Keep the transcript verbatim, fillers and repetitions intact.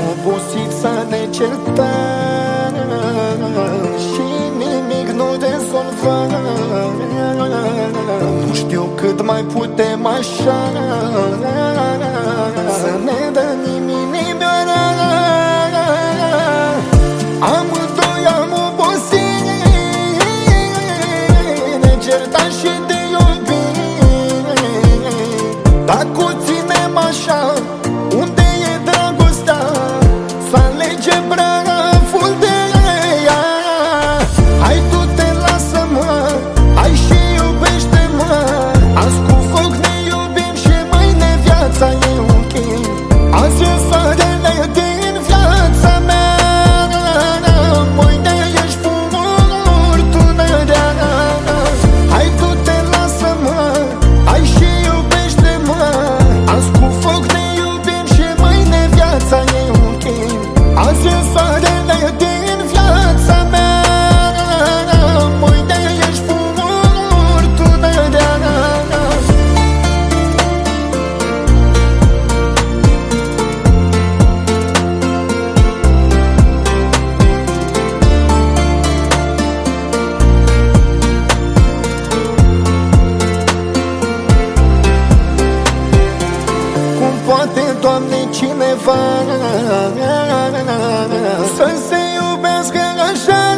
obosit să ne certăm și nimic nu rezolvăm. Nu știu cât mai putem așa să ne dăm inimioara. Amândoi am obosit, ne certăm și de iubire. Dacă o ținem așa, unde e dragostea? Să alegem praful de ea. Hai tu te lasă-mă, hai și iubește-mă. Azi cu foc ne iubim și mâine viața e ok. Azi e soarele din viața mea, mâine ești furtunarea. Hai tu te lasă-mă, hai și iubește-mă. Azi cu foc ne iubim și mâine viața e ok. Azi e soarele din viața mea, mâine ești furtunarea. Cum poate, Doamne, cineva să se iubească așa?